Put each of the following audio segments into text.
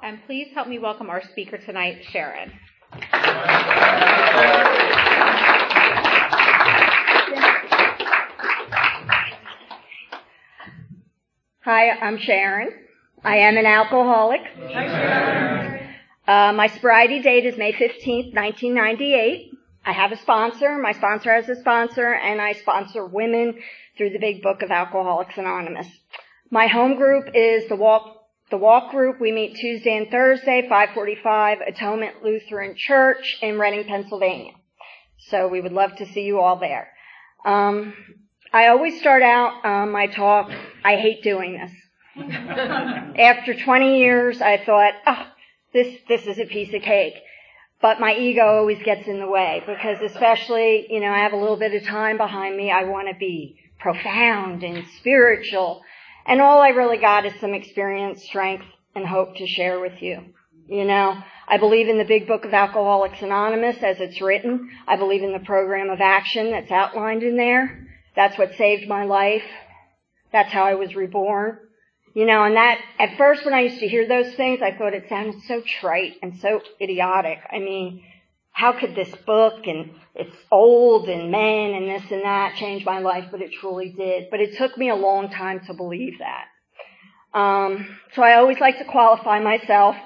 And please help me welcome our speaker tonight, Sharon. Hi, I'm Sharon. I am an alcoholic. Hi, Sharon. My sobriety date is May 15th, 1998. I have a sponsor. My sponsor has a sponsor, and I sponsor women through the Big Book of Alcoholics Anonymous. My home group is the Walk group. We meet Tuesday and Thursday, 545 Atonement Lutheran Church in Reading, Pennsylvania. So we would love to see you all there. I always start out my talk, I hate doing this. After 20 years, I thought, this is a piece of cake. But my ego always gets in the way because especially, I have a little bit of time behind me. I want to be profound and spiritual. And all I really got is some experience, strength, and hope to share with you. I believe in the Big Book of Alcoholics Anonymous as it's written. I believe in the program of action that's outlined in there. That's what saved my life. That's how I was reborn. And that, at first when I used to hear those things, I thought it sounded so trite and so idiotic. I mean, how could this book and it's old and men and this and that change my life? But it truly did. But it took me a long time to believe that. So I always like to qualify myself.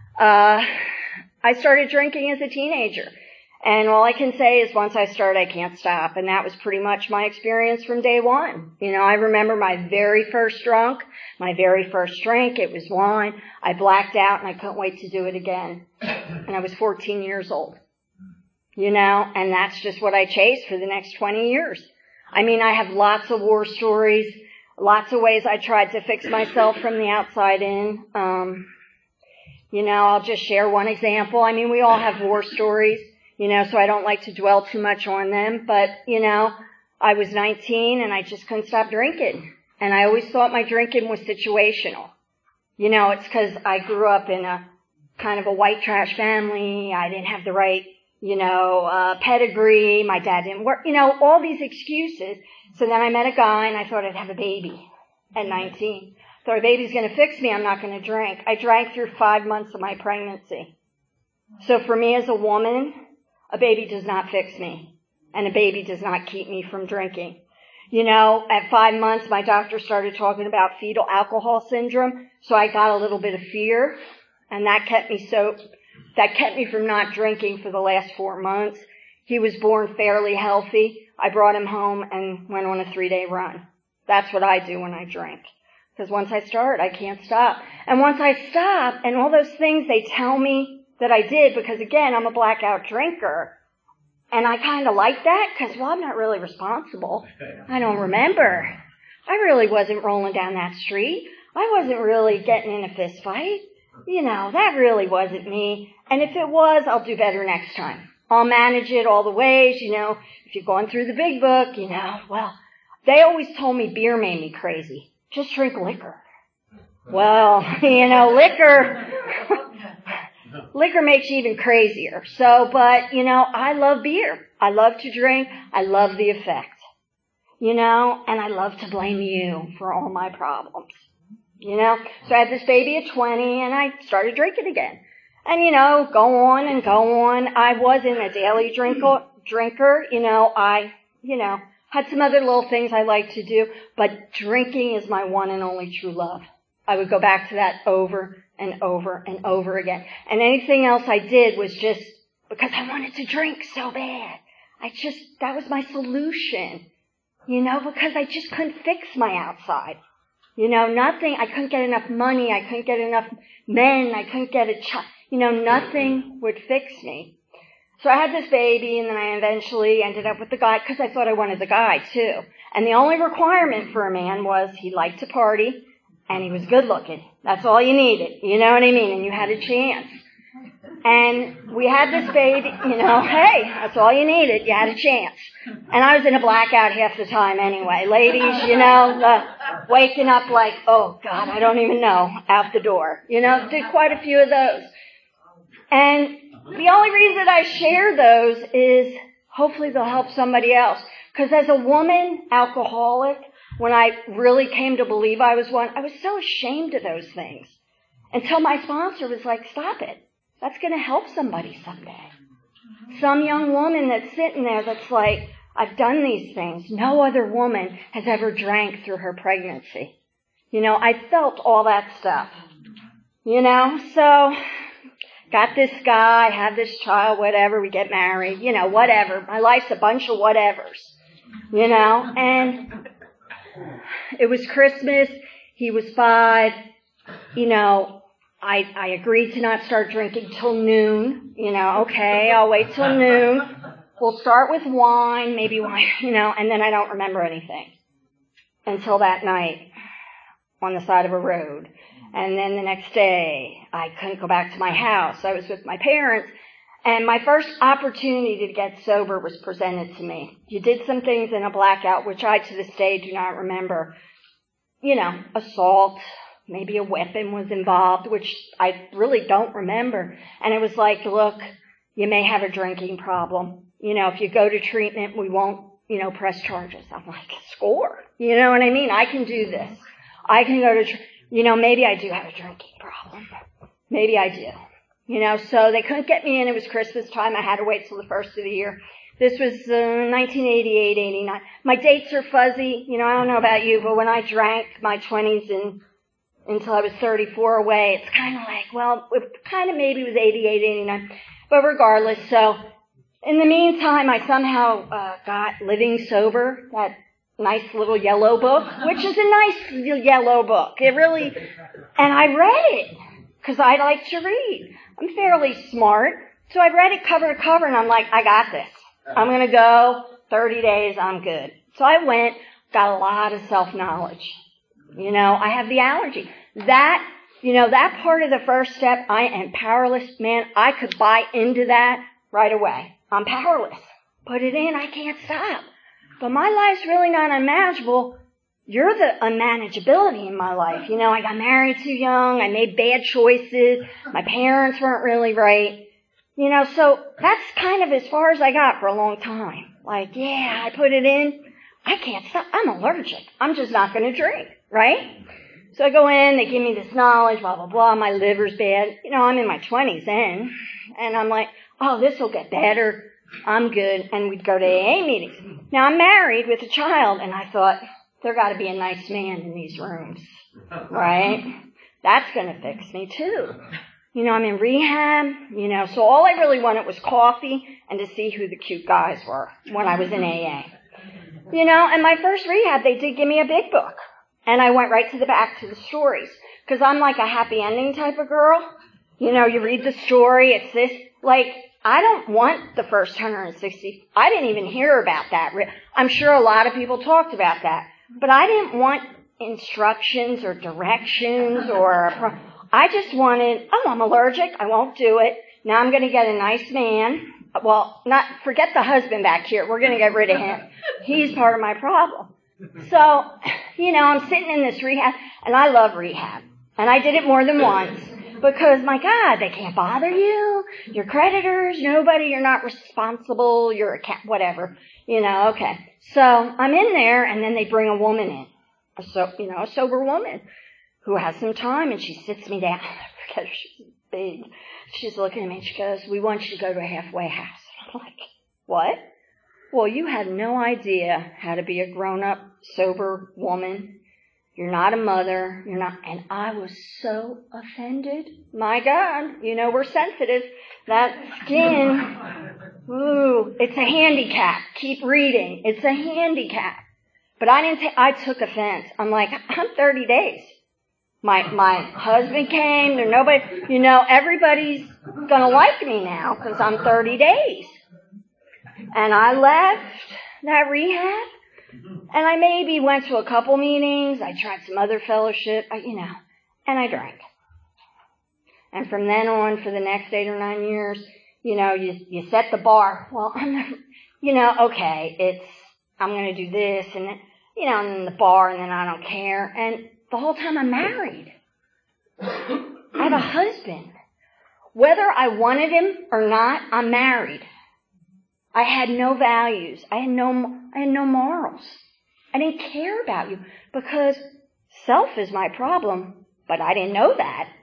I started drinking as a teenager. And all I can say is once I start, I can't stop. And that was pretty much my experience from day one. I remember my very first drink. It was wine. I blacked out and I couldn't wait to do it again. And I was 14 years old. And that's just what I chased for the next 20 years. I mean, I have lots of war stories, lots of ways I tried to fix myself from the outside in. I'll just share one example. I mean, we all have war stories. So I don't like to dwell too much on them. But, I was 19 and I just couldn't stop drinking. And I always thought my drinking was situational. It's because I grew up in a kind of a white trash family. I didn't have the right, pedigree. My dad didn't work, all these excuses. So then I met a guy and I thought I'd have a baby at 19. Thought a baby's going to fix me. I'm not going to drink. I drank through 5 months of my pregnancy. So for me as a woman, a baby does not fix me, and a baby does not keep me from drinking. At 5 months, my doctor started talking about fetal alcohol syndrome, so I got a little bit of fear, and that kept me from not drinking for the last 4 months. He was born fairly healthy. I brought him home and went on a 3-day run. That's what I do when I drink. Because once I start, I can't stop. And once I stop, and all those things they tell me that I did, because again, I'm a blackout drinker. And I kind of like that because, I'm not really responsible. I don't remember. I really wasn't rolling down that street. I wasn't really getting in a fist fight. That really wasn't me. And if it was, I'll do better next time. I'll manage it all the ways, if you've gone through the Big Book, they always told me beer made me crazy. Just drink liquor. Well, liquor makes you even crazier. So, but, I love beer. I love to drink. I love the effect. And I love to blame you for all my problems. So I had this baby at 20 and I started drinking again. And, go on and go on. I wasn't a daily drinker. I had some other little things I like to do, but drinking is my one and only true love. I would go back to that over and over and over again. And anything else I did was just because I wanted to drink so bad. That was my solution, because I just couldn't fix my outside. Nothing, I couldn't get enough money, I couldn't get enough men, I couldn't get a child, nothing would fix me. So I had this baby and then I eventually ended up with the guy because I thought I wanted the guy too. And the only requirement for a man was he liked to party and he was good looking. That's all you needed. You know what I mean? And you had a chance. And we had this baby, hey, that's all you needed. You had a chance. And I was in a blackout half the time anyway. Ladies, waking up like, oh God, I don't even know, out the door. Did quite a few of those. And the only reason I share those is hopefully they'll help somebody else. Because as a woman, alcoholic, when I really came to believe I was one, I was so ashamed of those things. Until my sponsor was like, stop it. That's going to help somebody someday. Some young woman that's sitting there that's like, I've done these things. No other woman has ever drank through her pregnancy. I felt all that stuff. So got this guy, have this child, whatever, we get married, whatever. My life's a bunch of whatevers, and it was Christmas. He was 5. I agreed to not start drinking till noon. Okay, I'll wait till noon. We'll start with wine, maybe wine, and then I don't remember anything until that night on the side of a road. And then the next day, I couldn't go back to my house. I was with my parents, and my first opportunity to get sober was presented to me. You did some things in a blackout, which I to this day do not remember. Assault, maybe a weapon was involved, which I really don't remember. And it was like, look, you may have a drinking problem. If you go to treatment, we won't, press charges. I'm like, score. You know what I mean? I can do this. I can go to, maybe I do have a drinking problem. Maybe I do. So they couldn't get me in. It was Christmas time. I had to wait till the first of the year. This was 1988, 89. My dates are fuzzy. I don't know about you, but when I drank my 20s until I was 34 away, it's kind of like, well, it kind of maybe was 88, 89. But regardless, so in the meantime, I somehow got Living Sober, that nice little yellow book, which is a nice yellow book. It really, and I read it because I like to read. I'm fairly smart. So I read it cover to cover, and I'm like, I got this. I'm going to go 30 days, I'm good. So I went, got a lot of self-knowledge. I have the allergy. That part of the first step, I am powerless. Man, I could buy into that right away. I'm powerless. Put it in, I can't stop. But my life's really not unmanageable. You're the unmanageability in my life. I got married too young. I made bad choices. My parents weren't really right. So that's kind of as far as I got for a long time. Like, yeah, I put it in. I can't stop. I'm allergic. I'm just not going to drink, right? So I go in, they give me this knowledge, blah, blah, blah. My liver's bad. I'm in my 20s then. And I'm like, oh, this will get better. I'm good. And we'd go to AA meetings. Now I'm married with a child, and I thought, there got to be a nice man in these rooms, right? That's going to fix me too. I'm in rehab, so all I really wanted was coffee and to see who the cute guys were when I was in AA. And my first rehab, they did give me a big book. And I went right to the back to the stories. Because I'm like a happy ending type of girl. You read the story, it's this, like, I don't want the first 160. I didn't even hear about that. I'm sure a lot of people talked about that. But I didn't want instructions or directions or, I just wanted, I'm allergic, I won't do it. Now I'm going to get a nice man. Well, forget the husband back here. We're going to get rid of him. He's part of my problem. So, I'm sitting in this rehab, and I love rehab. And I did it more than once. Because, my God, they can't bother you. Your creditors, nobody, you're not responsible, you're whatever. Okay. So I'm in there, and then they bring a woman in. A sober woman who has some time, and she sits me down. I forget, she's big. She's looking at me, and she goes, we want you to go to a halfway house. I'm like, what? Well, you have no idea how to be a grown-up, sober woman. You're not a mother. You're not. And I was so offended. My God, we're sensitive. That skin, ooh, it's a handicap. Keep reading. It's a handicap. But I took offense. I'm like, I'm 30 days. My husband came. There's nobody, everybody's gonna like me now because I'm 30 days. And I left that rehab. And I maybe went to a couple meetings. I tried some other fellowship, and I drank. And from then on, for the next 8 or 9 years, you set the bar. Well, I'm never, okay, I'm going to do this and, and then the bar and then I don't care. And the whole time I'm married. I have a husband. Whether I wanted him or not, I'm married. I had no values. I had no morals. I didn't care about you because self is my problem, but I didn't know that.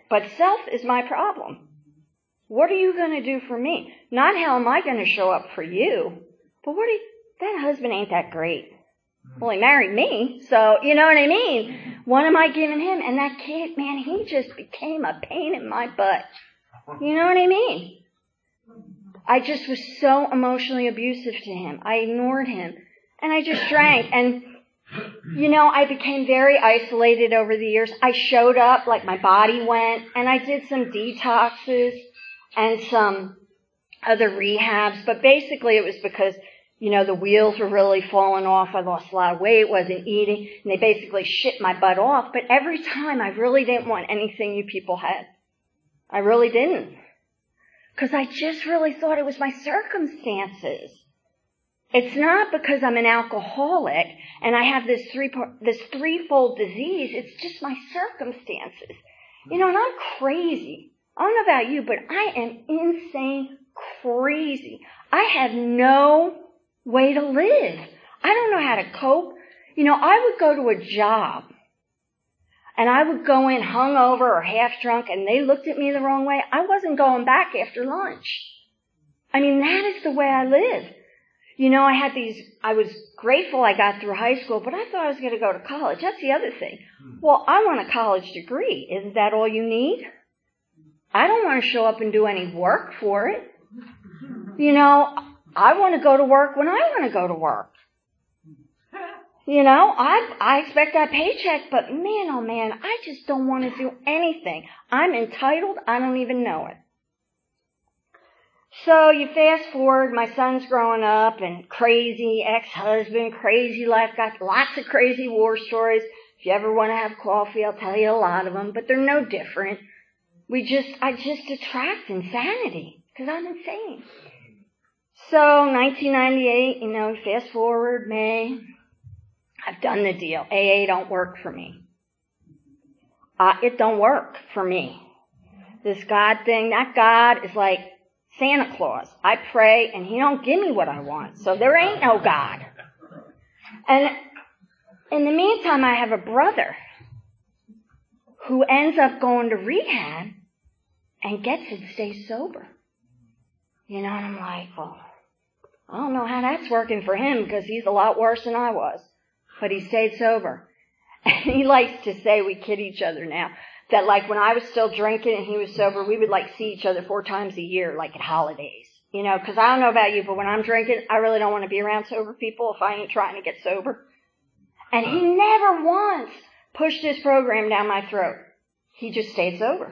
But self is my problem. What are you going to do for me? Not how am I going to show up for you, but that husband ain't that great. Well, he married me, so you know what I mean? What am I giving him? And that kid, man, he just became a pain in my butt. You know what I mean? I just was so emotionally abusive to him. I ignored him. And I just drank. And, I became very isolated over the years. I showed up, like my body went, and I did some detoxes and some other rehabs. But basically it was because, the wheels were really falling off. I lost a lot of weight, wasn't eating, and they basically shit my butt off. But every time I really didn't want anything you people had. I really didn't. Because I just really thought it was my circumstances. It's not because I'm an alcoholic and I have this threefold disease. It's just my circumstances. And I'm crazy. I don't know about you, but I am insane crazy. I have no way to live. I don't know how to cope. I would go to a job and I would go in hungover or half drunk and they looked at me the wrong way. I wasn't going back after lunch. That is the way I live. I was grateful I got through high school, but I thought I was going to go to college. That's the other thing. Well, I want a college degree. Isn't that all you need? I don't want to show up and do any work for it. I want to go to work when I want to go to work. I expect that paycheck, but man, oh man, I just don't want to do anything. I'm entitled. I don't even know it. So you fast forward, my son's growing up and crazy ex-husband, crazy life, got lots of crazy war stories. If you ever want to have coffee, I'll tell you a lot of them, but they're no different. I just attract insanity because I'm insane. So 1998, fast forward, May, I've done the deal. AA don't work for me. It don't work for me. This God thing, that God is like Santa Claus. I pray and he don't give me what I want. So there ain't no God. And in the meantime, I have a brother who ends up going to rehab and gets and stays sober. And I'm like, well, I don't know how that's working for him because he's a lot worse than I was. But he stayed sober. And he likes to say, we kid each other now, that like when I was still drinking and he was sober, we would like see each other 4 times a year, like at holidays. Because I don't know about you, but when I'm drinking, I really don't want to be around sober people if I ain't trying to get sober. And he never once pushed his program down my throat. He just stayed sober.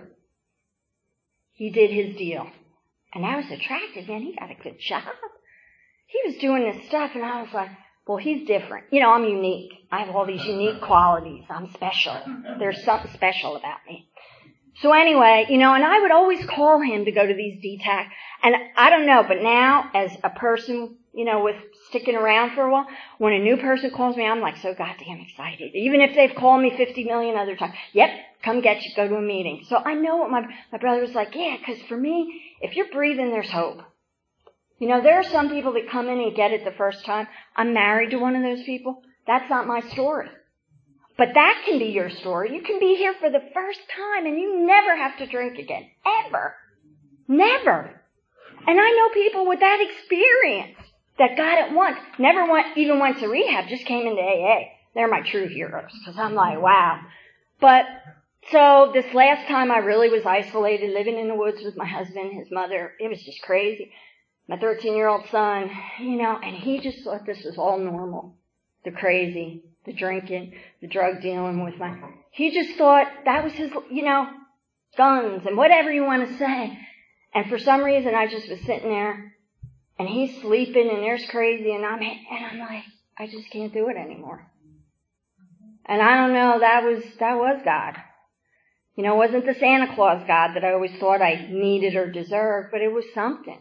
He did his deal. And I was attracted, man. He got a good job. He was doing this stuff, and I was like, well, he's different. I'm unique. I have all these unique qualities. I'm special. There's something special about me. So anyway, and I would always call him to go to these detox. And I don't know, but now as a person, with sticking around for a while, when a new person calls me, I'm like so goddamn excited. Even if they've called me 50 million other times. Yep, come get you, go to a meeting. So I know what my brother was like, yeah, because for me, if you're breathing, there's hope. There are some people that come in and get it the first time. I'm married to one of those people. That's not my story. But that can be your story. You can be here for the first time and you never have to drink again. Ever. Never. And I know people with that experience that got it once. Never even went to rehab, just came into AA. They're my true heroes because I'm like, wow. But so this last time I really was isolated, living in the woods with my husband, his mother. It was just crazy. My 13-year-old son, and he just thought this was all normal. The crazy, the drinking, the drug dealing he just thought that was his, guns and whatever you want to say. And for some reason I just was sitting there and he's sleeping and there's crazy and I'm like, I just can't do it anymore. And I don't know, that was God. It wasn't the Santa Claus God that I always thought I needed or deserved, but it was something.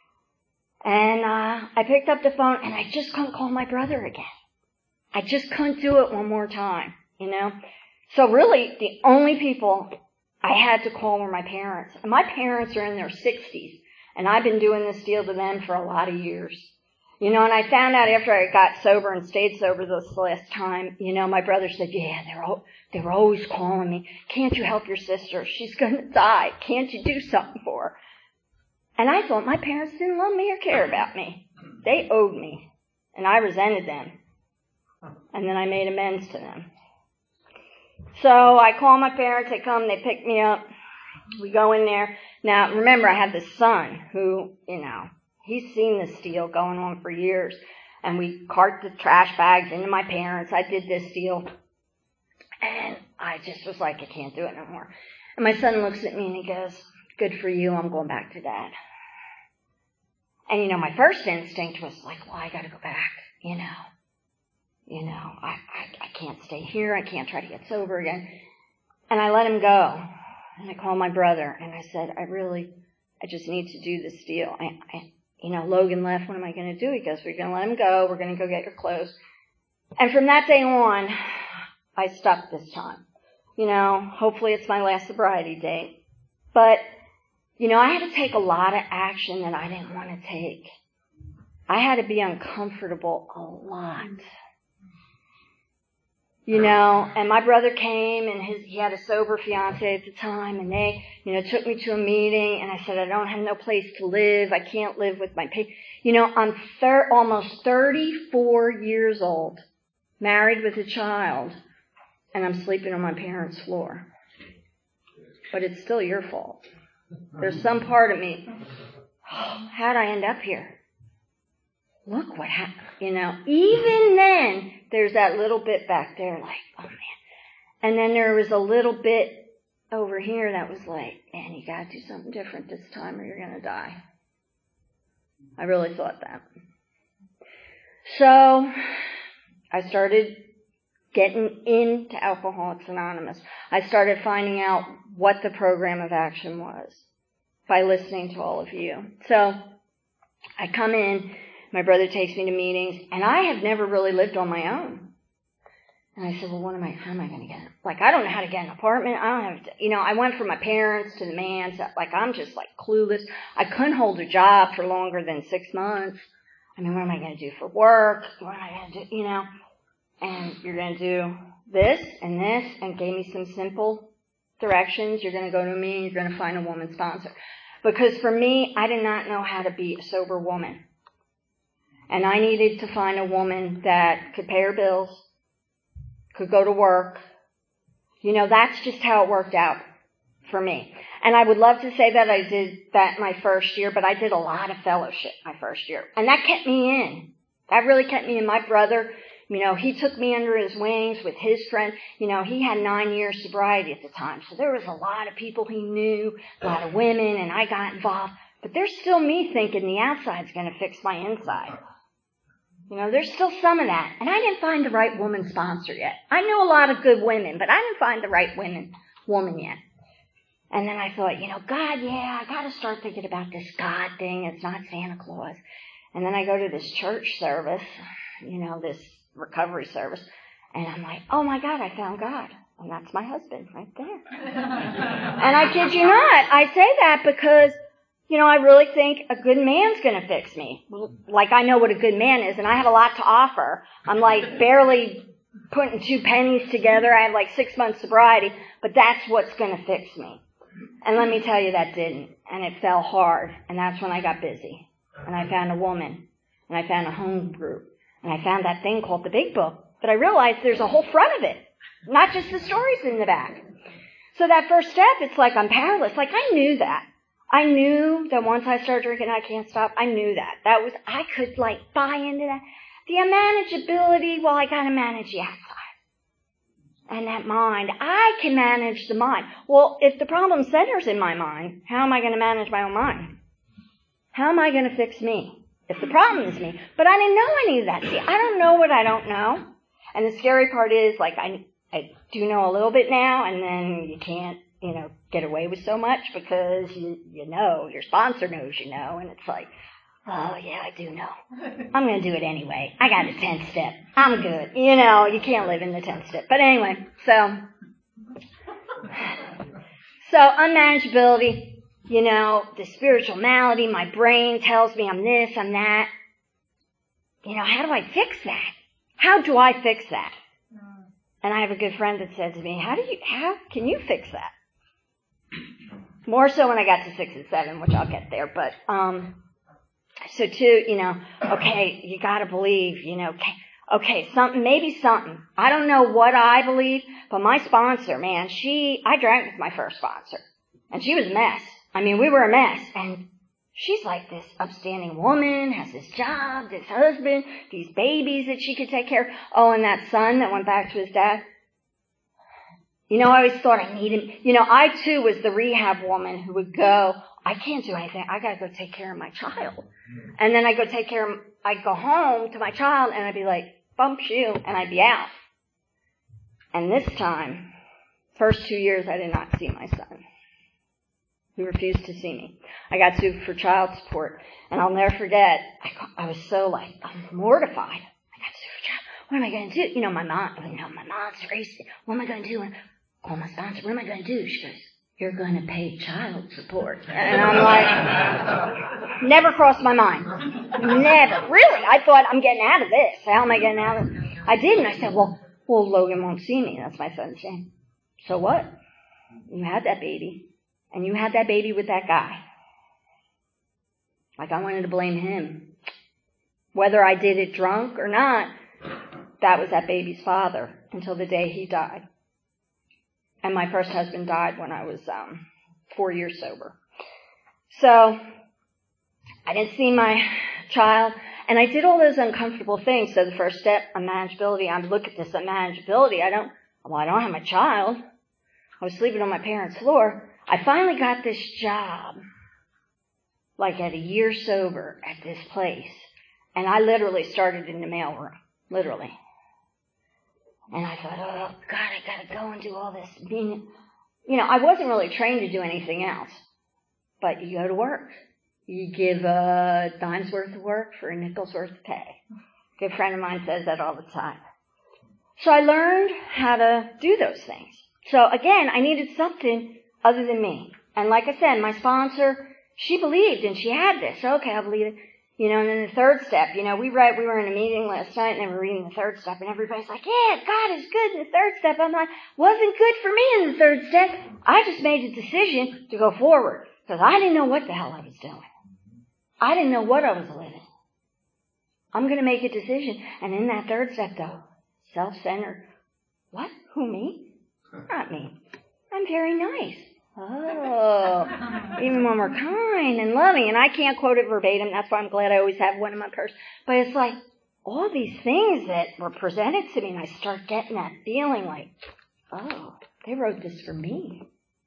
And I picked up the phone and I just couldn't call my brother again. I just couldn't do it one more time, So really, the only people I had to call were my parents. And my parents are in their 60s, and I've been doing this deal to them for a lot of years. And I found out after I got sober and stayed sober this last time, my brother said, yeah, they were always calling me. Can't you help your sister? She's going to die. Can't you do something for her? And I thought my parents didn't love me or care about me. They owed me. And I resented them. And then I made amends to them. So I call my parents. They come. They pick me up. We go in there. Now, remember, I have this son who, he's seen this deal going on for years. And we cart the trash bags into my parents. I did this deal. And I just was like, I can't do it no more. And my son looks at me and he goes, good for you. I'm going back to Dad. And, my first instinct was like, well, I got to go back, I can't stay here. I can't try to get sober again. And I let him go. And I called my brother and I said, I just need to do this deal. Logan left. What am I going to do? He goes, we're going to let him go. We're going to go get your clothes. And from that day on, I stuck this time. Hopefully it's my last sobriety date. But, I had to take a lot of action that I didn't want to take. I had to be uncomfortable a lot. And my brother came and he had a sober fiance at the time and they, took me to a meeting and I said, I don't have no place to live. I can't live with my I'm almost 34 years old, married with a child, and I'm sleeping on my parents' floor. But it's still your fault. There's some part of me, how'd I end up here? Look what happened, Even then, there's that little bit back there like, oh man. And then there was a little bit over here that was like, man, you gotta do something different this time or you're gonna die. I really thought that. So, I started getting into Alcoholics Anonymous. I started finding out what the program of action was by listening to all of you. So, I come in, my brother takes me to meetings, and I have never really lived on my own. And I said, well, how am I going to get it? Like, I don't know how to get an apartment. I don't have to, I went from my parents to the man. So, I'm just clueless. I couldn't hold a job for longer than 6 months. What am I going to do for work? What am I going to do, And you're going to do this, and gave me some simple directions. You're going to go to me, and you're going to find a woman sponsor. Because for me, I did not know how to be a sober woman. And I needed to find a woman that could pay her bills, could go to work. That's just how it worked out for me. And I would love to say that I did that my first year, but I did a lot of fellowship my first year. And that kept me in. That really kept me in. My brother, he took me under his wings with his friend. He had 9 years sobriety at the time. So there was a lot of people he knew, a lot of women, and I got involved. But there's still me thinking the outside's going to fix my inside. There's still some of that. And I didn't find the right woman sponsor yet. I knew a lot of good women, but I didn't find the right woman yet. And then I thought, God, I got to start thinking about this God thing. It's not Santa Claus. And then I go to this church service, this recovery service, and I'm like, oh my God, I found God. And that's my husband right there. And I kid you not, I say that because I really think a good man's going to fix me. Like, I know what a good man is, and I have a lot to offer. I'm barely putting 2 pennies together. I have 6 months sobriety, but that's what's going to fix me. And let me tell you, that didn't. And it fell hard. And that's when I got busy. And I found a woman. And I found a home group. And I found that thing called the Big Book. But I realized there's a whole front of it, not just the stories in the back. So that first step, it's like I'm powerless. I knew that. I knew that once I started drinking, I can't stop. I knew that. I could buy into that. The manageability, well, I got to manage the outside. And that mind, I can manage the mind. Well, if the problem centers in my mind, how am I going to manage my own mind? How am I going to fix me if the problem is me? But I didn't know any of that. See, I don't know what I don't know. And the scary part is, I do know a little bit now, and then you can't, get away with so much because your sponsor knows and it's like, oh yeah, I do know. I'm going to do it anyway. I got a 10th step. I'm good. You can't live in the 10th step. But anyway, so unmanageability, the spiritual malady, my brain tells me I'm this, I'm that. how do I fix that? How do I fix that? And I have a good friend that said to me, how can you fix that? More so when I got to 6 and 7, which I'll get there, but, so too, okay, you gotta believe, okay, maybe something. I don't know what I believe, but my sponsor, man, I drank with my first sponsor, and she was a mess. I mean, we were a mess, and she's like this upstanding woman, has this job, this husband, these babies that she could take care of. Oh, and that son that went back to his dad. I always thought I needed him. I too was the rehab woman who would go, I can't do anything. I gotta go take care of my child. And then I'd go home to my child and I'd be like, bump you, and I'd be out. And this time, first 2 years I did not see my son. He refused to see me. I got sued for child support, and I'll never forget, I was so I'm mortified. I got sued for child. What am I going to do? My mom's racing. What am I going to do? And call my sponsor. What am I going to do? She goes, you're going to pay child support. And I'm like, never crossed my mind. Never. Really? I thought, I'm getting out of this. How am I getting out of it? I didn't. I said, well, Logan won't see me. That's my son saying. So what? You had that baby. And you had that baby with that guy. I wanted to blame him. Whether I did it drunk or not, that was that baby's father until the day he died. And my first husband died when I was 4 years sober. So I didn't see my child, and I did all those uncomfortable things. So the first step, unmanageability. I look at this unmanageability. I don't have my child. I was sleeping on my parents' floor. I finally got this job, at a year sober at this place. And I literally started in the mailroom. Literally. And I thought, oh, God, I got to go and do all this. I wasn't really trained to do anything else. But you go to work. You give a dime's worth of work for a nickel's worth of pay. A good friend of mine says that all the time. So I learned how to do those things. So again, I needed something other than me. And like I said, my sponsor, she believed and she had this. Okay, I believe it. And then the third step, we were in a meeting last night and they were reading the third step and everybody's like, yeah, God is good in the third step. I'm like, wasn't good for me in the third step. I just made a decision to go forward because I didn't know what the hell I was doing. I didn't know what I was living. I'm going to make a decision. And in that third step though, self-centered. What? Who, me? Not me. I'm very nice. Oh, even when we're kind and loving, and I can't quote it verbatim, that's why I'm glad I always have one in my purse, but it's like all these things that were presented to me, and I start getting that feeling oh, they wrote this for me.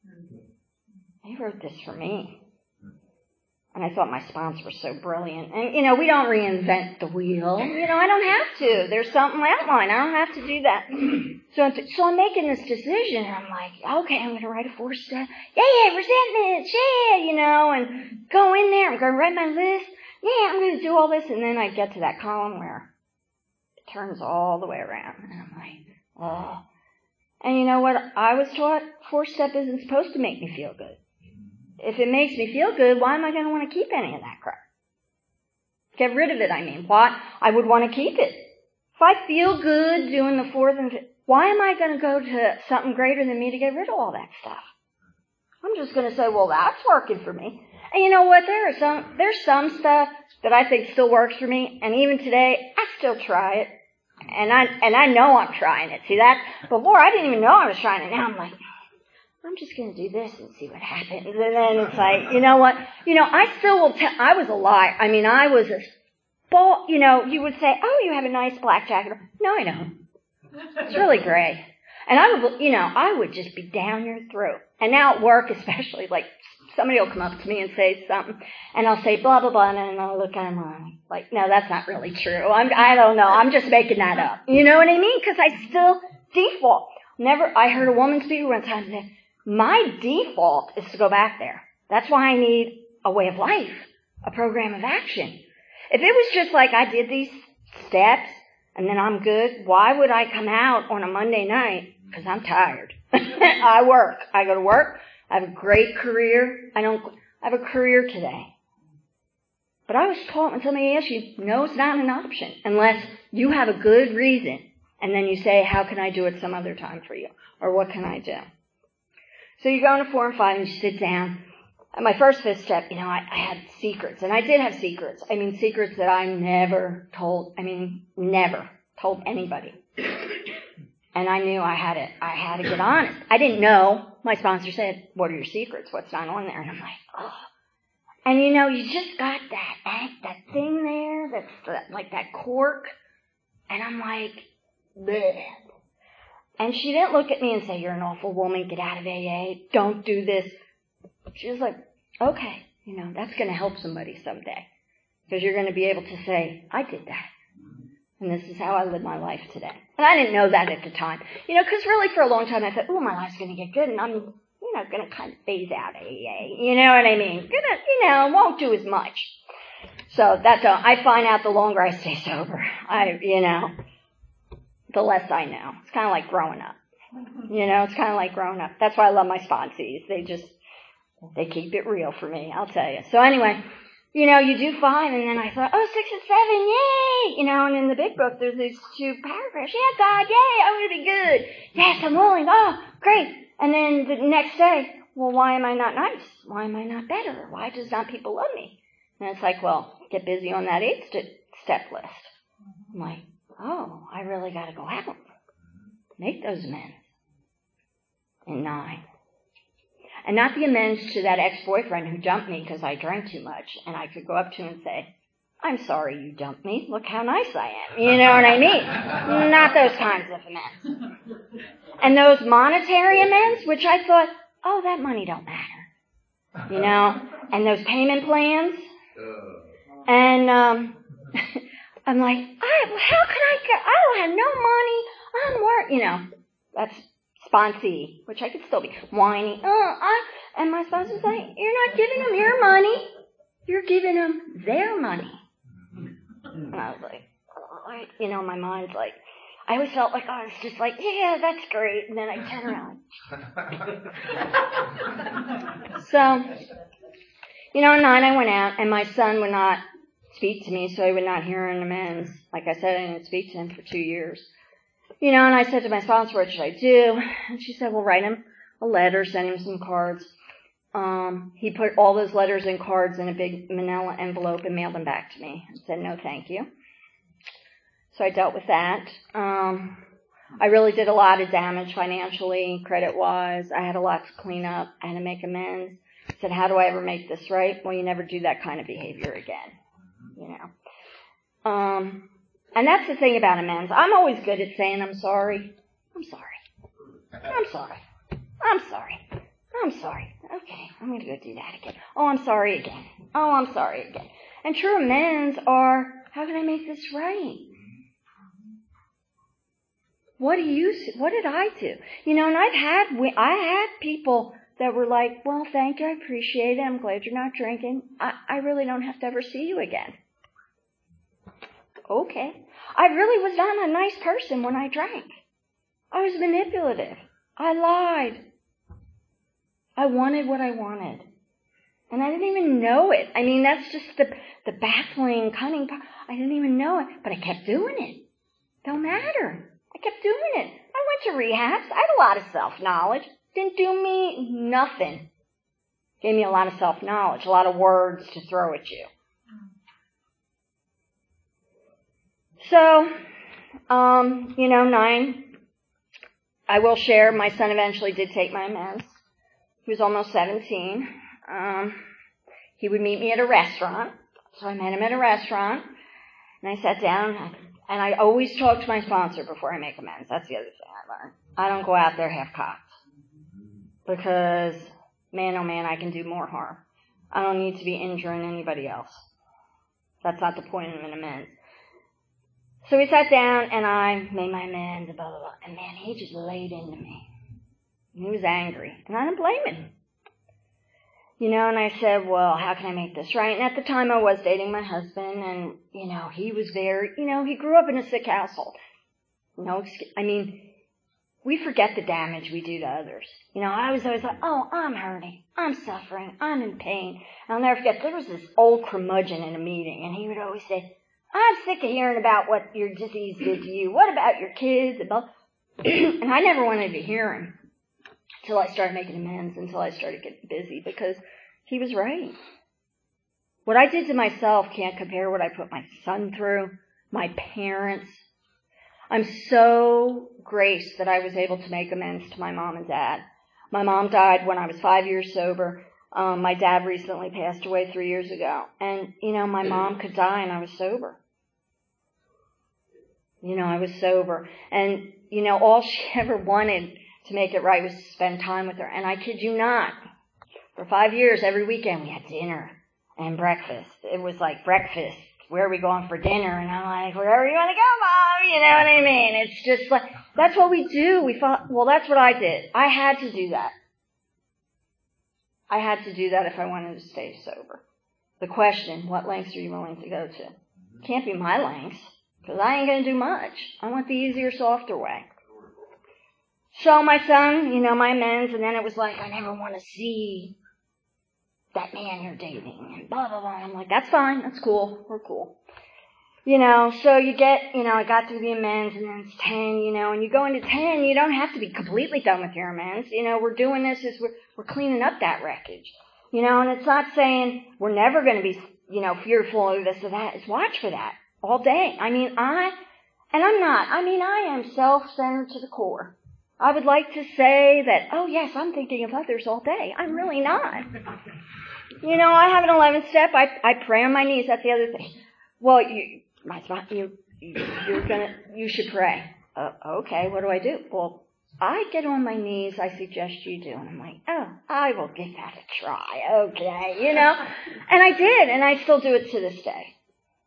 They wrote this for me. And I thought my sponsor was so brilliant. And, we don't reinvent the wheel. I don't have to. There's something outlined. I don't have to do that. So I'm making this decision. And I'm like, okay, I'm going to write a 4-step. Yeah, resentments. Yeah, and go in there. I'm going to write my list. Yeah, I'm going to do all this. And then I get to that column where it turns all the way around. And I'm like, oh. And you know what? I was taught 4-step isn't supposed to make me feel good. If it makes me feel good, why am I going to want to keep any of that crap? Get rid of it, I mean. Why? I would want to keep it. If I feel good doing the 4th and 5th, why am I going to go to something greater than me to get rid of all that stuff? I'm just going to say, well, that's working for me. And you know what? There's some stuff that I think still works for me. And even today, I still try it. And I know I'm trying it. See that? Before, I didn't even know I was trying it. Now I'm like, I'm just going to do this and see what happens. And then it's like, you know what? I still will I was a liar. I mean, I was a ball, you would say, oh, you have a nice black jacket. No, I don't. It's really gray. And I would just be down your throat. And now at work, especially, somebody will come up to me and say something, and I'll say blah, blah, blah, and I'll look at them like, no, that's not really true. I don't know. I'm just making that up. You know what I mean? Because I still default. I heard a woman speak one time that my default is to go back there. That's why I need a way of life, a program of action. If it was just like I did these steps and then I'm good, why would I come out on a Monday night? Because I'm tired. I work. I go to work. I have a great career. I have a career today. But I was taught when somebody asks you, no, it's not an option unless you have a good reason. And then you say, how can I do it some other time for you? Or what can I do? So you go into 4 and 5 and you sit down. And my first 5th step, I had secrets. And I did have secrets. Secrets that I never told anybody. And I knew I had to get honest. I didn't know. My sponsor said, what are your secrets? What's not on there? And I'm like, oh. And you just got that thing there that's like that cork. And I'm like, bleh. And she didn't look at me and say, you're an awful woman, get out of AA, don't do this. She was like, okay, that's going to help somebody someday. Because you're going to be able to say, I did that. And this is how I live my life today. And I didn't know that at the time. Because really for a long time I thought, oh, my life's going to get good and I'm, going to kind of phase out AA. You know what I mean? Won't do as much. So that's all. I find out the longer I stay sober. The less I know. It's kind of like growing up. It's kind of like growing up. That's why I love my sponsees. They keep it real for me, I'll tell you. So anyway, you do 5, and then I thought, 6 and 7, yay! And in the big book, there's these 2 paragraphs. Yeah, God, yay, I'm going to be good. Yes, I'm willing. Oh, great. And then the next day, well, why am I not nice? Why am I not better? Why does not people love me? And it's like, well, get busy on that 8th step list. I'm like, oh, I really got to go out. Make those amends. And 9. And not the amends to that ex-boyfriend who dumped me because I drank too much. And I could go up to him and say, I'm sorry you dumped me. Look how nice I am. You know what I mean? Not those kinds of amends. And those monetary amends, which I thought, oh, that money don't matter. And those payment plans. And I'm like, how can I get, I don't have no money. I'm working, that's sponsee, which I could still be whiny. And my sponsor's like, you're not giving them your money. You're giving them their money. And I was like, my mind's like, I always felt like I was just like, yeah, that's great. And then I turn around. So, at 9 I went out, and my son would not speak to me, so he would not hear an amends. Like I said, I didn't speak to him for 2 years. And I said to my sponsor, what should I do? And she said, well, write him a letter, send him some cards. He put all those letters and cards in a big manila envelope and mailed them back to me and said, no, thank you. So I dealt with that. I really did a lot of damage financially, credit-wise. I had a lot to clean up. I had to make amends. I said, how do I ever make this right? Well, you never do that kind of behavior again, And that's the thing about amends. I'm always good at saying I'm sorry. I'm sorry. I'm sorry. I'm sorry. I'm sorry. Okay, I'm going to go do that again. Oh, I'm sorry again. Oh, I'm sorry again. And true amends are, how can I make this right? What did I do? And I had people that were like, well, thank you, I appreciate it, I'm glad you're not drinking. I really don't have to ever see you again. Okay. I really was not a nice person when I drank. I was manipulative. I lied. I wanted what I wanted. And I didn't even know it. That's just the baffling, cunning part. I didn't even know it, but I kept doing it. Don't matter. I kept doing it. I went to rehabs. I had a lot of self-knowledge. Didn't do me nothing. Gave me a lot of self-knowledge, a lot of words to throw at you. So, 9, I will share, my son eventually did take my amends. He was almost 17. He would meet me at a restaurant. So I met him at a restaurant, and I sat down, and I always talk to my sponsor before I make amends. That's the other thing I learned. I don't go out there half-cocked. Because, man, oh man, I can do more harm. I don't need to be injuring anybody else. That's not the point of an amends. So we sat down, and I made my amends, and blah, blah, blah. And man, he just laid into me. He was angry, and I didn't blame him. And I said, well, how can I make this right? And at the time I was dating my husband, and, he was very, he grew up in a sick household. we forget the damage we do to others. I was always like, oh, I'm hurting. I'm suffering. I'm in pain. And I'll never forget, there was this old curmudgeon in a meeting, and he would always say, I'm sick of hearing about what your disease did to you. What about your kids? And I never wanted to hear him until I started making amends, until I started getting busy, because he was right. What I did to myself can't compare what I put my son through, my parents. I'm so graced that I was able to make amends to my mom and dad. My mom died when I was 5 years sober. My dad recently passed away 3 years ago. And, my mom could die and I was sober. I was sober. And, all she ever wanted to make it right was to spend time with her. And I kid you not, for 5 years, every weekend we had dinner and breakfast. It was like breakfast. Where are we going for dinner? And I'm like, wherever you want to go, Mom. You know what I mean? It's just like, that's what we do. We thought, well, that's what I did. I had to do that. I had to do that if I wanted to stay sober. The question, what lengths are you willing to go to? Can't be my lengths, because I ain't going to do much. I want the easier, softer way. So my son, my amends, and then it was like, I never want to see that man you're dating, and blah, blah, blah. I'm like, that's fine, that's cool, we're cool. So you get, I got through the amends, and then it's 10, and you go into 10, you don't have to be completely done with your amends. We're doing this as we're cleaning up that wreckage. And it's not saying we're never going to be, fearful of this or that. It's watch for that all day. I am self-centered to the core. I would like to say that, oh yes, I'm thinking of others all day. I'm really not. I have an 11th step. I pray on my knees. That's the other thing. Well, you should pray. Okay, what do I do? Well, I get on my knees. I suggest you do. And I'm like, oh, I will give that a try. Okay, And I did, and I still do it to this day.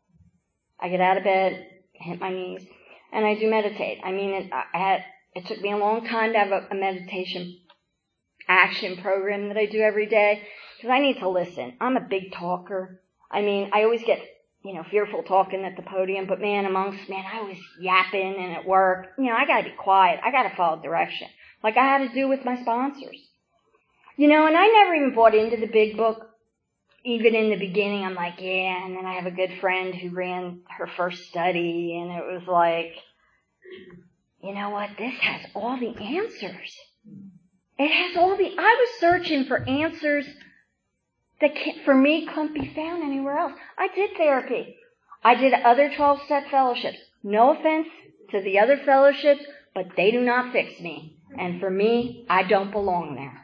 I get out of bed, hit my knees, and I do meditate. It took me a long time to have a meditation action program that I do every day, because I need to listen. I'm a big talker. I always get, fearful talking at the podium, but I was yapping and at work, I gotta be quiet. I gotta follow direction. Like I had to do with my sponsors. And I never even bought into the big book. Even in the beginning, I'm like, yeah, and then I have a good friend who ran her first study, and it was like, you know what, this has all the answers. It has I was searching for answers that for me couldn't be found anywhere else. I did therapy. I did other 12-step fellowships. No offense to the other fellowships, but they do not fix me. And for me, I don't belong there.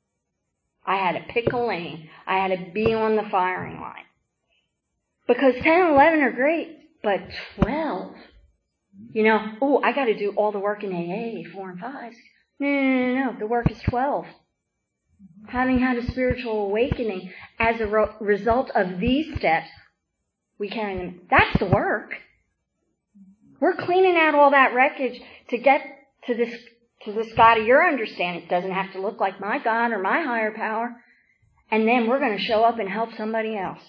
I had to pick a lane. I had to be on the firing line. Because 10 and 11 are great, but 12, I got to do all the work in AA, 4 and 5s. No. The work is 12. Having had a spiritual awakening as a result of these steps, we carry them. That's the work. We're cleaning out all that wreckage to get to this God of your understanding. It doesn't have to look like my God or my higher power. And then we're going to show up and help somebody else.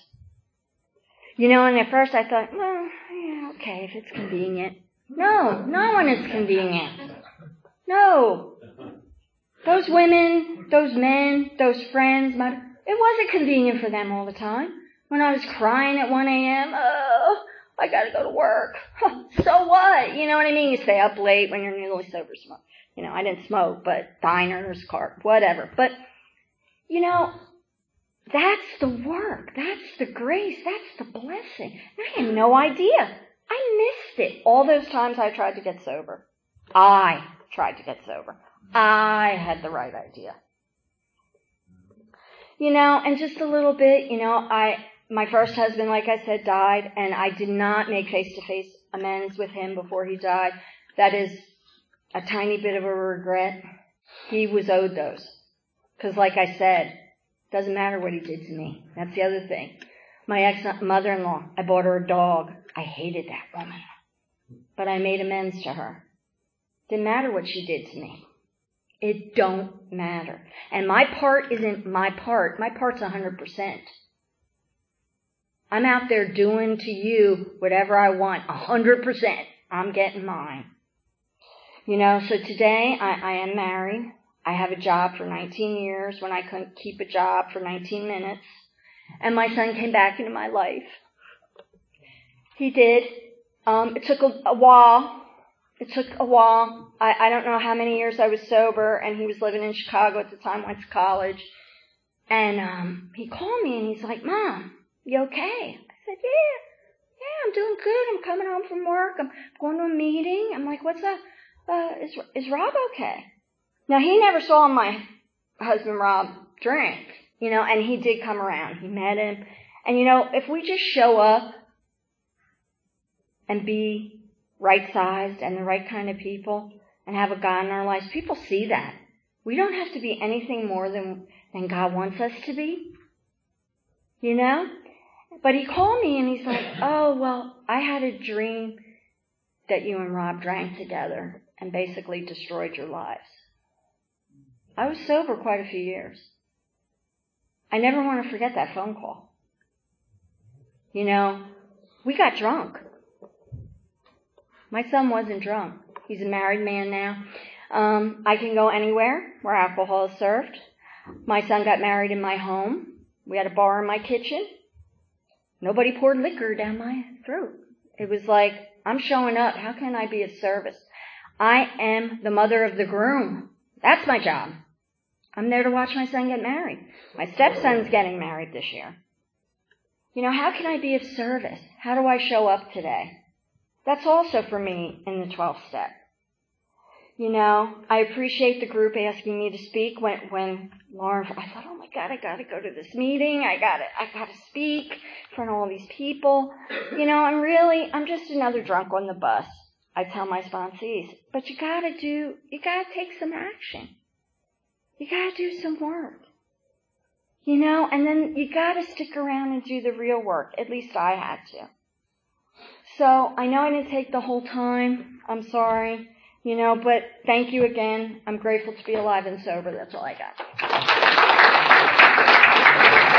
And at first I thought, well, yeah, okay, if it's convenient. No, not when it's convenient. No. Those women, those men, those friends, it wasn't convenient for them all the time. When I was crying at 1 a.m., oh, I got to go to work. So what? You know what I mean? You stay up late when you're newly sober. I didn't smoke, but diners, whatever. But, that's the work. That's the grace. That's the blessing. I had no idea. I missed it all those times I tried to get sober. I had the right idea. And just a little bit, my first husband, like I said, died, and I did not make face-to-face amends with him before he died. That is a tiny bit of a regret. He was owed those. Because like I said, doesn't matter what he did to me. That's the other thing. My ex-mother-in-law, I bought her a dog. I hated that woman. But I made amends to her. Didn't matter what she did to me. It don't matter. And my part isn't my part. My part's 100%. I'm out there doing to you whatever I want. 100%. I'm getting mine. So today I am married. I have a job for 19 years when I couldn't keep a job for 19 minutes. And my son came back into my life. He did. It took a while. I don't know how many years I was sober, and he was living in Chicago at the time, went to college. And he called me and he's like, "Mom, you okay?" I said, Yeah, I'm doing good. I'm coming home from work. I'm going to a meeting. I'm like, "What's up? Is Rob okay?" Now, he never saw my husband Rob drink, and he did come around. He met him. And, if we just show up and be right-sized and the right kind of people and have a God in our lives, people see that. We don't have to be anything more than God wants us to be, But he called me and he's like, "Oh, well, I had a dream that you and Rob drank together and basically destroyed your lives." I was sober quite a few years. I never want to forget that phone call. We got drunk. My son wasn't drunk. He's a married man now. I can go anywhere where alcohol is served. My son got married in my home. We had a bar in my kitchen. Nobody poured liquor down my throat. It was like, I'm showing up. How can I be of service? I am the mother of the groom. That's my job. I'm there to watch my son get married. My stepson's getting married this year. How can I be of service? How do I show up today? That's also for me in the 12th step. I appreciate the group asking me to speak when Lauren, I thought, oh my God, I gotta go to this meeting. I gotta speak in front of all these people. I'm just another drunk on the bus. I tell my sponsees, but you gotta take some action. You gotta do some work. And then you gotta stick around and do the real work. At least I had to. So I know I didn't take the whole time. I'm sorry. But thank you again. I'm grateful to be alive and sober. That's all I got.